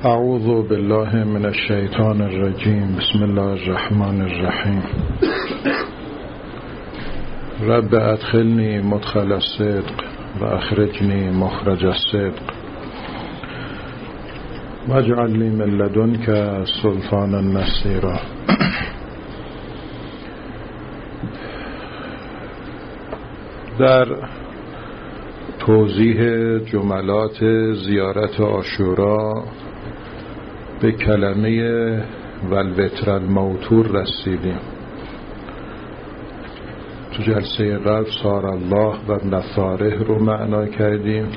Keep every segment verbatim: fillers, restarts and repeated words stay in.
اعوذ بالله من الشیطان الرجیم. بسم الله الرحمن الرحیم. رب ادخلنی مدخل الصدق و اخرجنی مخرج الصدق واجعل لی من لدنک سلطانا نصیرا. در توضیح جملات زیارت عاشورا به کلمه والوتر الموتور رسیدیم. تو جلسه قبل سار الله و نثاره رو معنا کردیم.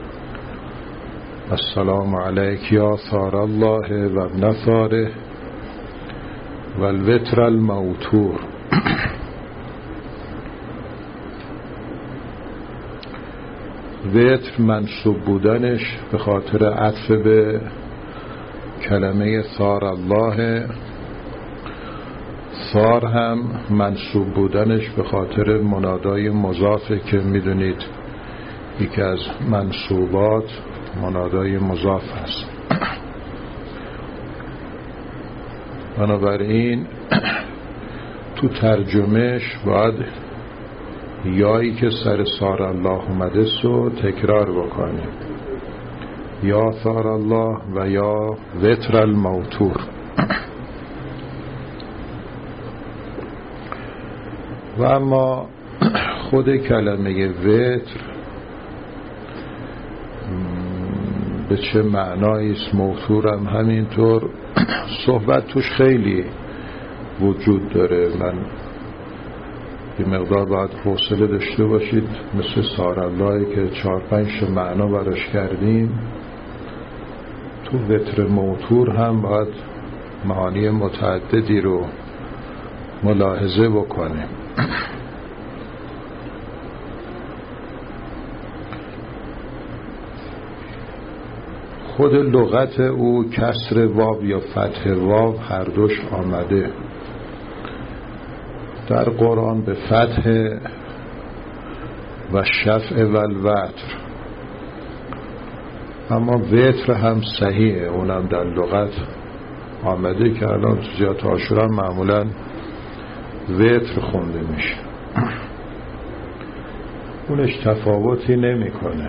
السلام علیک یا ثار الله و نثاره والوتر الموتور. وتر منصوب بودنش به خاطر عطف به کلمه ثار الله، ثار هم منصوب بودنش به خاطر منادای مضافه که میدونید یکی از منصوبات منادای مضاف هست. بنابراین تو ترجمهش باید یایی که سر ثار الله اومده سو تکرار بکنیم، یا ثار الله و یا وتر الموتور. و اما خود کلمه وتر به چه معنایی است، موتور هم همینطور، صحبت توش خیلی وجود داره. من یه مقدار باید حوصله داشته باشید، مثل ثار اللهی که چهار پنج معنا براش کردیم، تو وتر موتور هم باید معانی متعددی رو ملاحظه بکنیم. خود لغت او کسر واو یا فتح واو هر دوش آمده. در قرآن به فتح و شفع و الوتر، اما وتر هم صحیحه، اونم در لغت آمده که الان تو زیارت عاشورا معمولا وتر خونده میشه. اونش تفاوتی نمیکنه.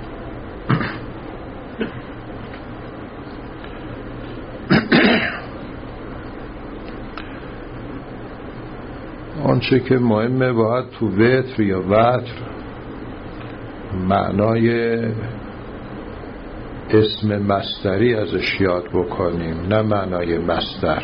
آنچه که مهمه باید تو وتر یا وتر معنای اسم مصدری ازش یاد بکنیم، نه معنای مصدر.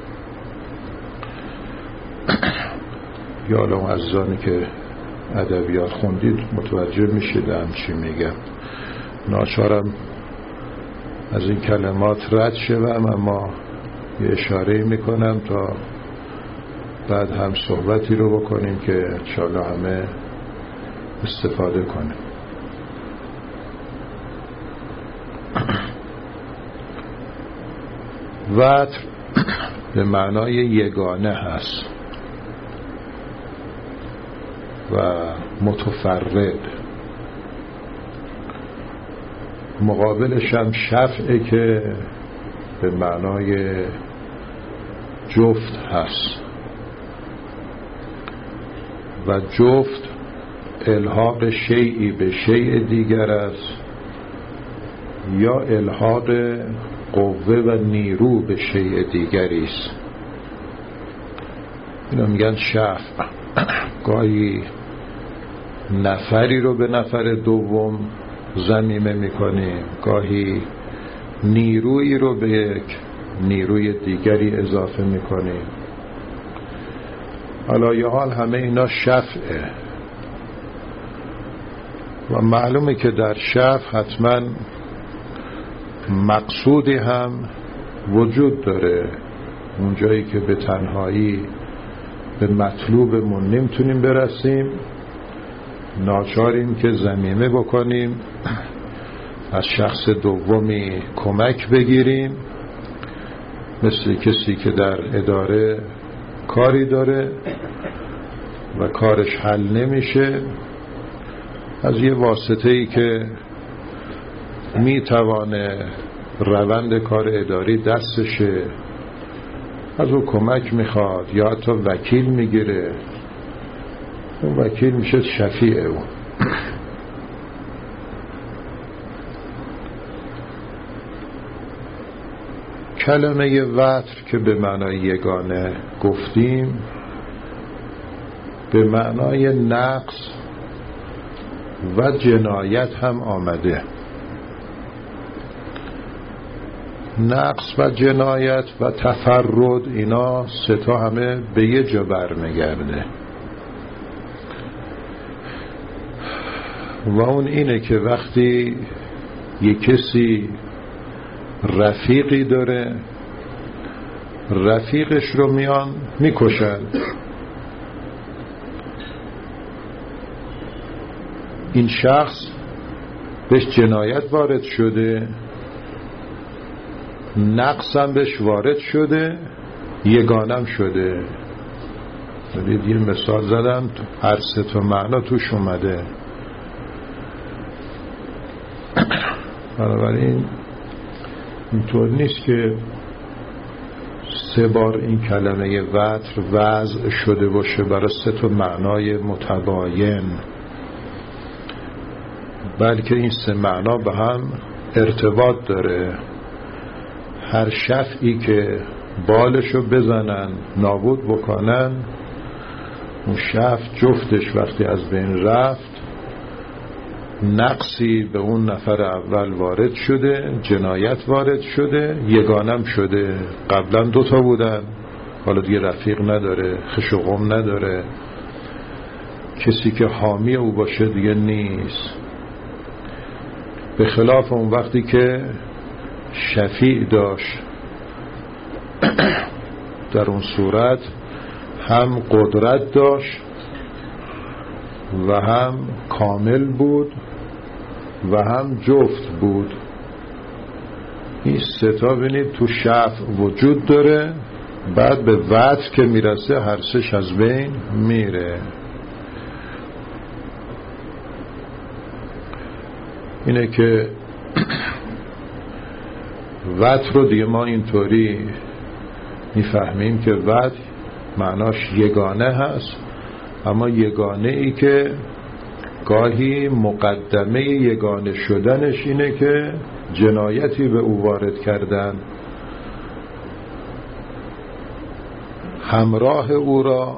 یا الان عزیزانی که ادبیات خوندید متوجه میشید هم چی میگم. ناچارم از این کلمات رد شوم، اما یه اشاره میکنم تا بعد هم صحبتی رو بکنیم که انشاءالله همه استفاده کنیم. وتر به معنای یگانه هست و متفرد. مقابلش هم شفعه که به معنای جفت هست و جفت الحاق شیئی به شیء دیگر است یا الحاق قوه و نیرو به شیء دیگری است. اینو میگن شفع. گاهی نفری رو به نفر دوم ضمیمه میکنیم، گاهی نیرویی رو به یک نیروی دیگری اضافه میکنیم. حالا یه حال همه اینا شفعه و معلومه که در شفع حتما مقصودی هم وجود داره. اونجایی که به تنهایی به مطلوبمون نمیتونیم برسیم، ناچاریم که ضمیمه بکنیم، از شخص دومی کمک بگیریم، مثل کسی که در اداره کاری داره و کارش حل نمیشه، از یه واسطه‌ای که میتوانه روند کار اداری دستشه، از او کمک میخواد یا حتی وکیل میگیره، اون وکیل میشه شفیع اون. کلمه وتر که به معنای یگانه گفتیم، به معنای نقص و جنایت هم آمده. نقص و جنایت و تفرد، اینا سه تا همه به یه جا برمیگرده و اون اینه که وقتی یک کسی رفیقی داره، رفیقش رو میان میکشن، این شخص بهش جنایت وارد شده، نقص هم بهش وارد شده، یگانم شده. دید یه مثال زدم، هر سه تا معنا توش اومده. بنابراین اینطور نیست که سه بار این کلمه وتر وضع شده باشه برای سه تا معنای متباین، بلکه این سه معنا به هم ارتباط داره. هر شفعی که بالشو بزنن نابود بکنن، اون شفع جفتش وقتی از بین رفت، نقصی به اون نفر اول وارد شده، جنایت وارد شده، یگانم شده. قبلا دوتا بودن، حالا دیگه رفیق نداره، خش و غم نداره، کسی که حامی او باشه دیگه نیست. به خلاف اون وقتی که شفیع داشت، در اون صورت هم قدرت داشت و هم کامل بود و هم جفت بود. این سه تا ببینید تو شفع وجود داره، بعد به وتر که میرسه هر سه‌ش از بین میره. اینه که وتر رو دیگه ما اینطوری میفهمیم که وتر معناش یگانه هست، اما یگانه ای که گاهی مقدمه یگانه شدنش اینه که جنایتی به او وارد کردن، همراه او را،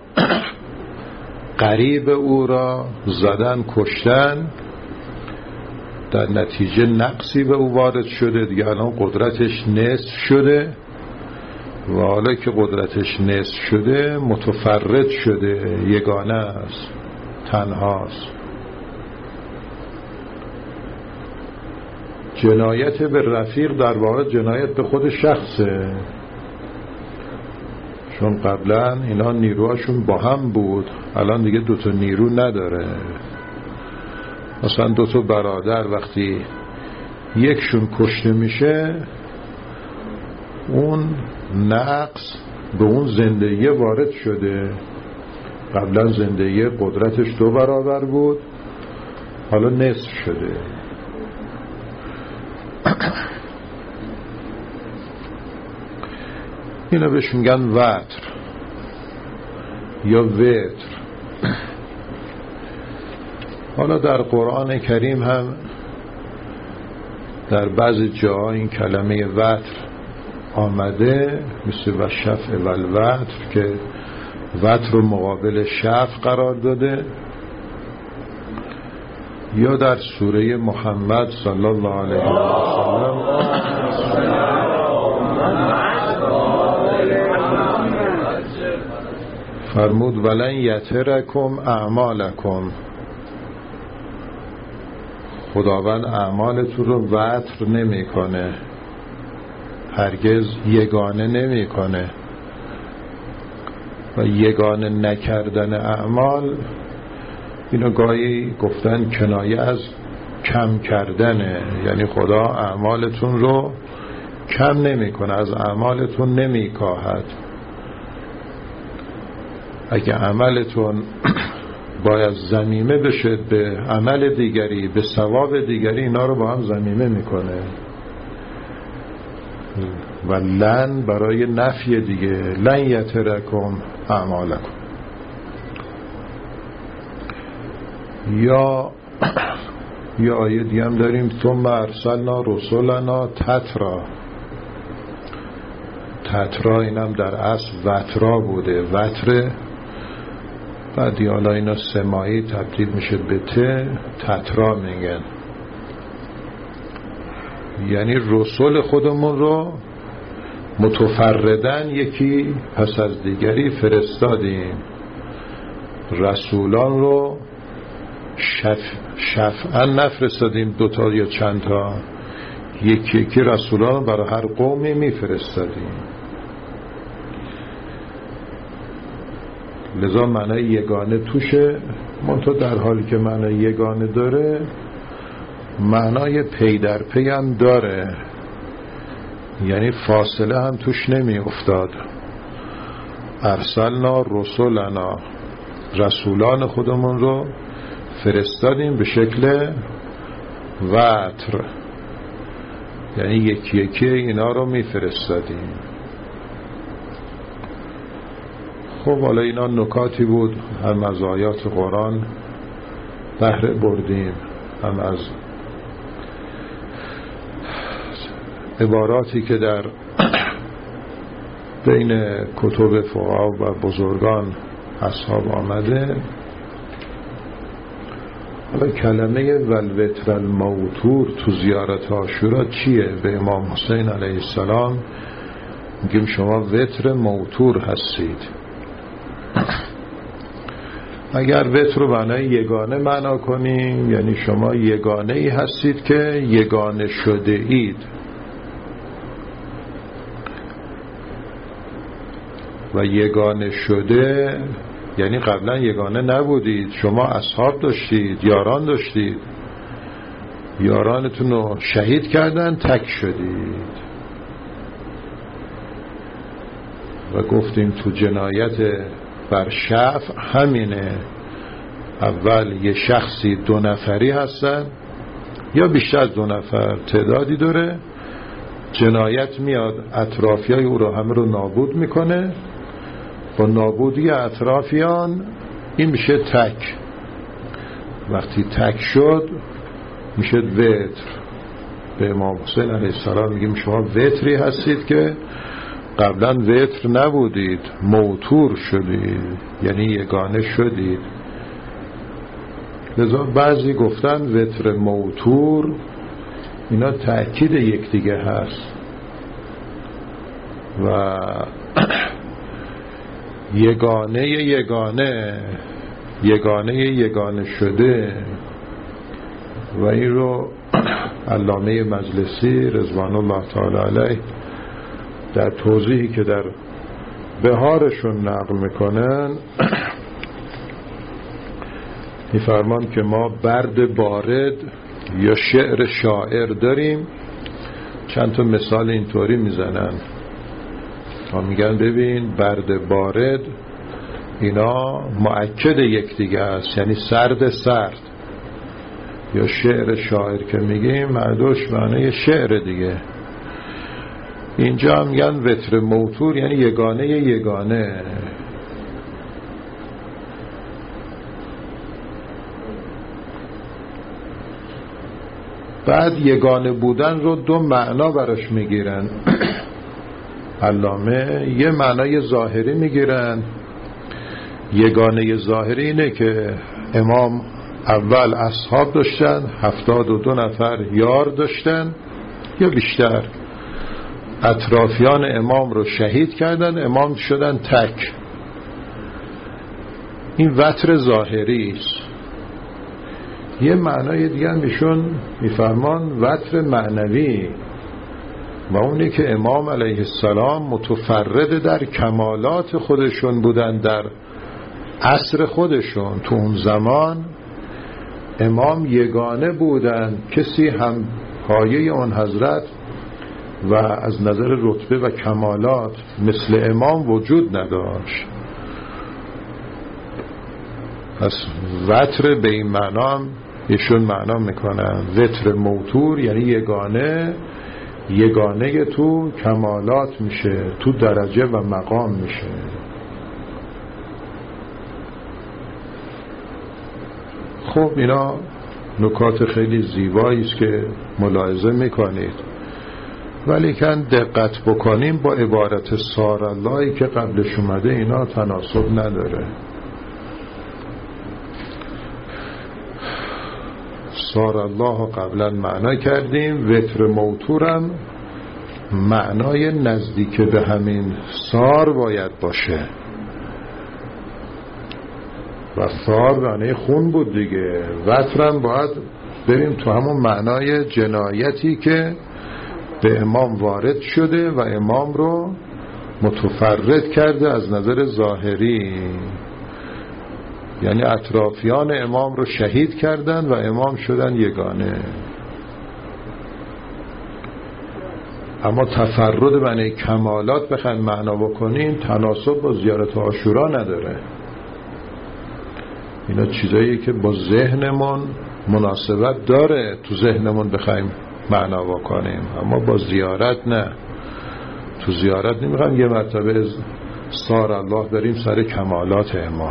قریب او را زدن، کشتن، در نتیجه نقصی به او وارد شده، دیگه الان قدرتش نصف شده و حالا که قدرتش نصف شده متفرد شده، یگانه است، تنهاست. جنایت به رفیق در واقع جنایت به خود شخصه، چون قبلا اینا نیروهاشون با هم بود، الان دیگه دوتا نیرو نداره. مثلا دوتا برادر وقتی یکشون کشته میشه، اون نقص به اون زندگی وارد شده. قبلا زندگی قدرتش دو برابر بود، حالا نصف شده. اینا بهش میگن وتر یا وتر. حالا در قرآن کریم هم در بعضی جاها این کلمه وتر آمده، مثل و شفع و الوتر که وتر رو مقابل شفع قرار داده، یا در سوره محمد صلی الله علیه و سلم فرمود ولن یترکم اعمالکم، خداوند اعمالتون رو وتر نمیکنه، هرگز یگانه نمیکنه. و یگانه نکردن اعمال، اینو گاهی گفتن کنایه از کم کردنه، یعنی خدا اعمالتون رو کم نمیکنه، از اعمالتون نمیکاهد. اگه عملتون باید ضمیمه بشه به عمل دیگری، به ثواب دیگری، اینا رو با هم ضمیمه میکنه. و لن برای نفی دیگه، لن یترکم اعمالکم. یا یا آیه دیگه هم داریم ثم ارسلنا رسولنا تترا. تترا اینم در اصل وترا بوده، وتره، بعدی حالا اینا سمایی تبدیل میشه به ته، تترا میگن. یعنی رسول خودمون رو متفردن یکی پس از دیگری فرستادیم، رسولان رو شف شفعا نفرستادیم دوتا یا چند تا، یکی یکی رسولان رو برای هر قومی میفرستادیم. لذا معنی یگانه توشه، منتها در حالی که معنی یگانه داره معنای پی در پی هم داره، یعنی فاصله هم توش نمی افتاد. ارسلنا رسولنا، رسولان خودمون رو فرستادیم به شکل وتر، یعنی یکی یکی اینا رو می فرستادیم. خب حالا اینا نکاتی بود، هم از آیات قرآن بهره بردیم، هم از عباراتی که در بین کتب فقها و بزرگان اصحاب آمده. حالا کلمه والوتر الموتور تو زیارت عاشورا چیه؟ به امام حسین علیه السلام میگیم شما وتر موتور هستید. اگر وتر رو معنای یگانه معنا کنیم، یعنی شما یگانه ای هستید که یگانه شده اید، و یگانه شده یعنی قبلا یگانه نبودید، شما اصحاب داشتید، یاران داشتید، یارانتون رو شهید کردن، تک شدید. و گفتیم تو جنایت بر شفع همینه، اول یه شخصی دو نفری هستن یا بیشتر از دو نفر تعدادی داره، جنایت میاد اطرافیای او رو همه رو نابود میکنه، با نابودی اطرافیان این میشه تک. وقتی تک شد میشه وتر. به امام حسین علیه السلام میگیم شما وتری هستید که قبلا وتر نبودید، موتور شدید، یعنی یگانه شدید. لذا بعضی گفتن وتر موتور اینا تأکید یکدیگه هست و یگانه یگانه یگانه یگانه شده. و این رو علامه مجلسی رضوان الله تعالی علیه در توضیحی که در بهارشون نقل میکنن میفرمان که ما برد بارد یا شعر شاعر داریم. چند تا مثال اینطوری میزنن، تا میگن ببین برد بارد اینا مؤکد یکدیگه است، یعنی سرد سرد. یا شعر شاعر که میگیم مردوش معنی شعر دیگه. اینجا هم میگن وتر موتور یعنی یگانه یگانه. بعد یگانه بودن رو دو معنا براش میگیرن علامه. یه معنای ظاهری میگیرن، یگانه ظاهری اینه که امام اول اصحاب داشتن، هفتاد و دو نفر یار داشتن یا بیشتر، اطرافیان امام رو شهید کردن، امام شدن تک. این وتر ظاهری است. یه معنای دیگه هم ایشون میفرمان وتر معنوی، و اونی که امام علیه السلام متفرد در کمالات خودشون بودن، در عصر خودشون. تو اون زمان امام یگانه بودن، کسی هم پایه اون حضرت و از نظر رتبه و کمالات مثل امام وجود نداشت. پس وتر به این معنا هم ایشون معنا میکنن. وتر موتور یعنی یگانه یگانه تو کمالات میشه، تو درجه و مقام میشه. خب اینا نکات خیلی زیبایی است که ملاحظه میکنید، ولی کن دقت بکنیم با عبارت سار اللهی که قبلش اومده اینا تناسب نداره. سار الله قبلا معنا کردیم، وتر موتورم معنای نزدیک به همین سار باید باشه و سار معنی خون بود دیگه. وترم باید بریم تو همون معنای جنایتی که به امام وارد شده و امام رو متفرد کرده از نظر ظاهری، یعنی اطرافیان امام رو شهید کردن و امام شدن یگانه. اما تفرد معنی کمالات بخواین معنا بکنین تناسب با زیارت عاشورا نداره. اینا چیزایی که با ذهنمون مناسبت داره تو ذهنمون بخوایم معنا بکنیم، اما با زیارت نه. تو زیارت نمیخوایم یه مرتبه سار الله بریم سر کمالات امام،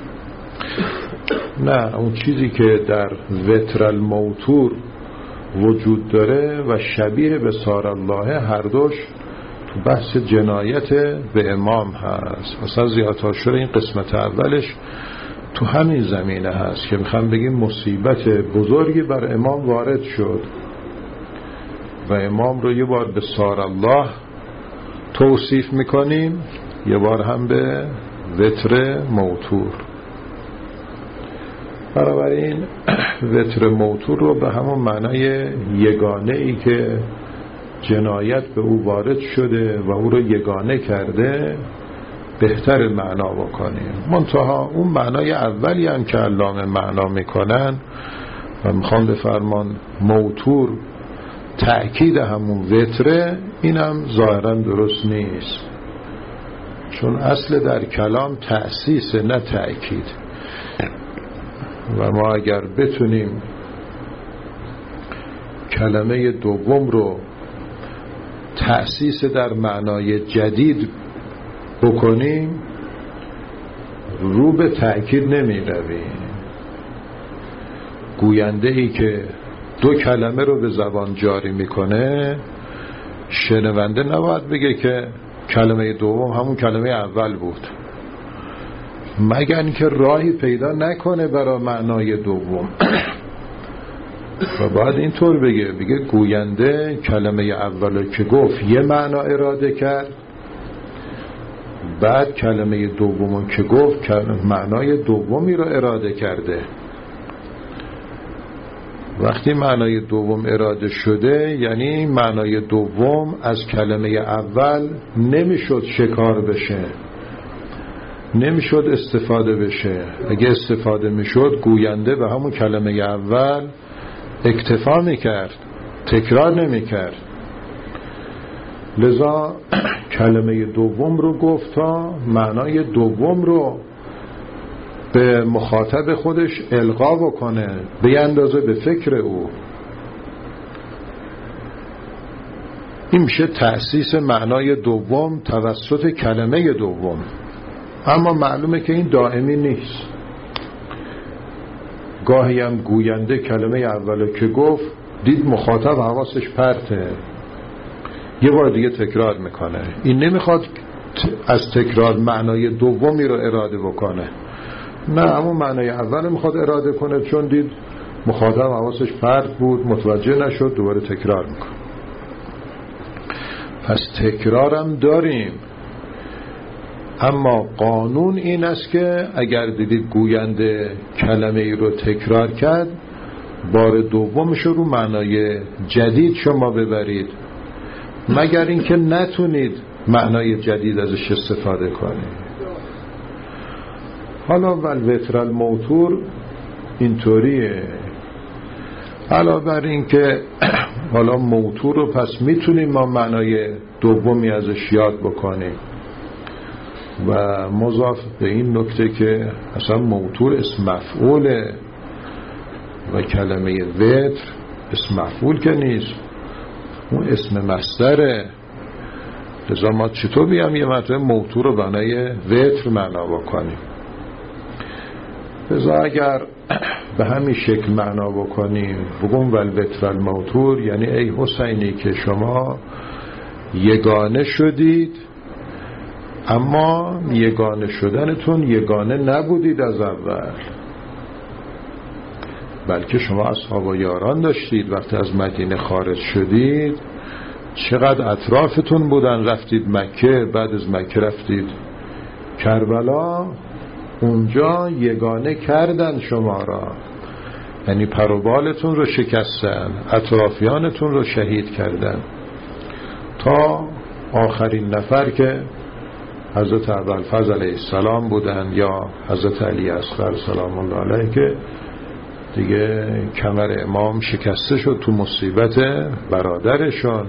نه. اون چیزی که در وتر الموتور وجود داره و شبیه به سار الله هر دوش تو بحث جنایت به امام هست. مثلا زیارت عاشورا این قسمت اولش تو همین زمینه هست که میخوام بگیم مصیبت بزرگی بر امام وارد شد و امام رو یه بار به سار الله توصیف میکنیم، یه بار هم به وتر موتور. بنابراین وتر موتور رو به همون معنای یگانه ای که جنایت به او وارد شده و او رو یگانه کرده بهتر معنا بکنیم. منتها اون معنای اولی هم که علامه معنا میکنن و میخوان بفرمان موتور تأکید همون وتره، اینم ظاهرا درست نیست، چون اصل در کلام تأسیس نه تأکید. و ما اگر بتونیم کلمه دوم رو تأسیس در معنای جدید بکنیم رو به تأکید نمی رویم. گوینده ای که دو کلمه رو به زبان جاری میکنه، شنونده نباید بگه که کلمه دوم همون کلمه اول بود، مگر اینکه راهی پیدا نکنه برای معنای دوم. و باید اینطور بگه بگه گوینده کلمه اولو که گفت یه معنا اراده کرد، بعد کلمه دومو که گفت معنای دومی رو اراده کرده. وقتی معنای دوم اراده شده یعنی معنای دوم از کلمه اول نمیشد شکار بشه، نمیشد استفاده بشه. اگه استفاده میشد گوینده به همون کلمه اول اکتفا میکرد، تکرار نمیکرد. لذا کلمه دوم رو گفت تا معنای دوم رو به مخاطب خودش القا بکنه، به اندازه به فکر او. این میشه تأسیس معنای دوم توسط کلمه دوم. اما معلومه که این دائمی نیست. گاهی هم گوینده کلمه اولو که گفت دید مخاطب حواسش پرته، یه بار دیگه تکرار میکنه. این نمیخواد از تکرار معنای دومی رو اراده بکنه، نه، همون معنای اول میخواد اراده کنه، چون دید مخاطب حواسش پرت بود متوجه نشد، دوباره تکرار میکنه. پس تکرارم داریم، اما قانون این است که اگر دیدید گوینده کلمه ای رو تکرار کرد، بار دومش رو معنای جدید شما ببرید، مگر اینکه نتونید معنای جدید ازش استفاده کنید. حالا والوتر الموتور اینطوریه. علاوه بر این که حالا موتور رو پس میتونیم ما معنای دومی ازش یاد بکنیم و مضاف به این نکته که اصلا موتور اسم مفعوله و کلمه وتر اسم مفعول که نیست، اون اسم مصدره. لذا ما چطور بیام یه مطلب موتور رو بنای وتر معنا بکنیم؟ لذا اگر به همین شکل معنا بکنیم بگم والوتر الموتور، یعنی ای حسینی که شما یگانه شدید، اما یگانه شدنتون یگانه نبودید از اول، بلکه شما اصحاب و یاران داشتید. وقتی از مدینه خارج شدید چقدر اطرافتون بودن، رفتید مکه، بعد از مکه رفتید کربلا، اونجا یگانه کردن شما را، یعنی پروبالتون رو شکستن، اطرافیانتون رو شهید کردن، تا آخرین نفر که حضرت ابوالفضل علیه السلام بودن یا حضرت علی اصغر سلام الله علیه، که دیگه کمر امام شکسته شد تو مصیبت برادرشون.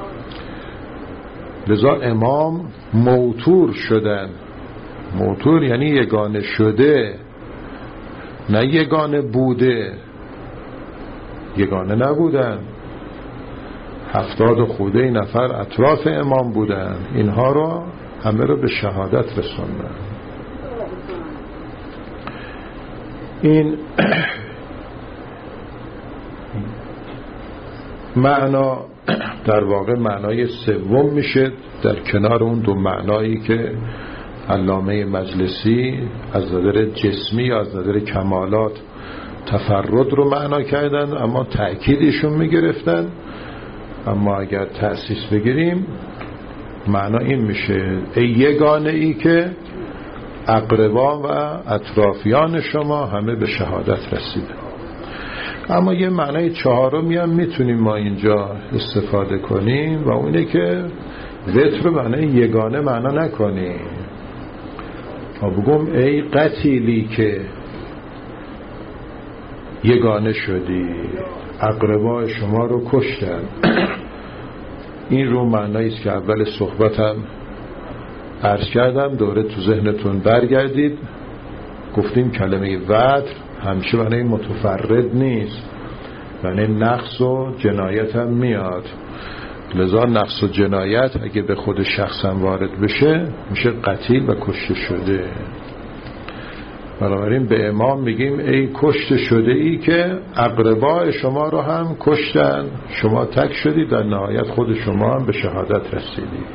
لذا امام موتور شدن. موتور یعنی یگانه شده، نه یگانه بوده. یگانه نبودن، هفتاد خوده نفر اطراف امام بودن، اینها رو همه رو به شهادت رسوندن. این معنا در واقع معنای سوم میشه در کنار اون دو معنایی که علامه مجلسی از نظر جسمی یا از نظر کمالات تفرد رو معنا کردن، اما تأکیدشون میگرفتن. اما اگر تأسیس بگیریم معنا این میشه ای یگانه ای که اقربا و اطرافیان شما همه به شهادت رسیدن. اما یه معنای چهارمی هم میتونیم ما اینجا استفاده کنیم و اونه که وتر رو معنای یگانه معنا نکنیم و بگم ای قتیلی که یگانه شدی، اقربای شما رو کشتن. این رو معنایی است که اول صحبتم عرض کردم، دوره تو ذهنتون برگردید. گفتیم کلمه وتر همیشه معنی متفرد نیست، یعنی نقص و جنایت هم میاد. لذا نقص و جنایت اگه به خود شخص هم وارد بشه میشه قتیل و کشته شده. بنابراین به امام میگیم ای کشته شده ای که اقربای شما رو هم کشتن، شما تک شدید، در نهایت خود شما هم به شهادت رسیدید.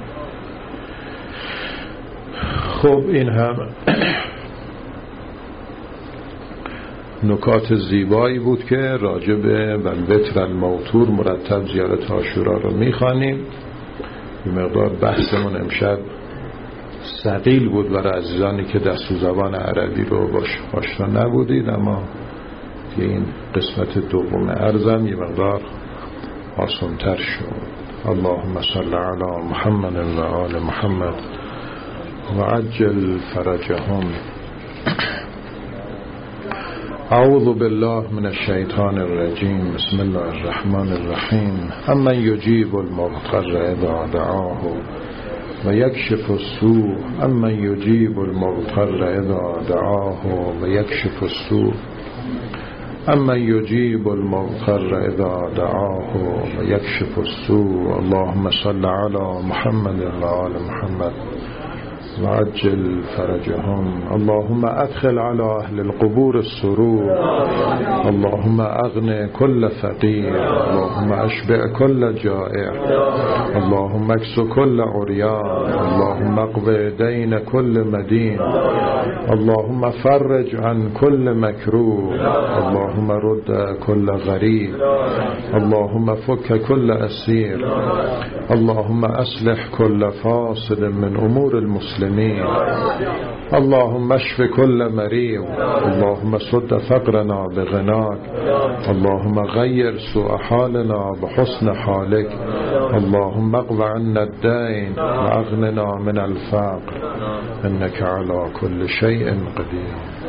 خب این هم نکات زیبایی بود که راجع به والوتر الموتور مرتب زیارت عاشورا رو میخوانیم. این مقدار بحثمون امشب ثقیل بود برای عزیزانی که دست و زبان عربی رو باش آشنا نبودید، اما این قسمت دوم عرضم یه مقدار آسان‌تر شد. اللهم صل علی محمد و آل محمد و عجل فرجهم. اعوذ بالله من الشیطان الرجیم. بسم الله الرحمن الرحیم. امن یجیب المضطر اذا دعاه و یکشف السوء. امن یجیب المضطر اذا دعاه و یکشف السوء. امن یجیب المضطر اذا دعاه و یکشف السوء. اللهم صل علی محمد و آل محمد و عجل فرجهم. اللهم ادخل على اهل القبور السرور. اللهم اغن كل فقير. اللهم اشبع كل جائع. اللهم اكس كل عريان. اللهم اقض دين كل مدين. اللهم فرج عن كل مكروه. اللهم رد كل غريب. اللهم فك كل اسير. اللهم اصلح كل فاسد من امور المسلمين. اللهم اشف كل مريض. اللهم سد فقرنا بغناك. اللهم غير سوء حالنا بحسن حالك. اللهم اقض عنا الدين واغننا من الفقر انك على كل شيء قدير.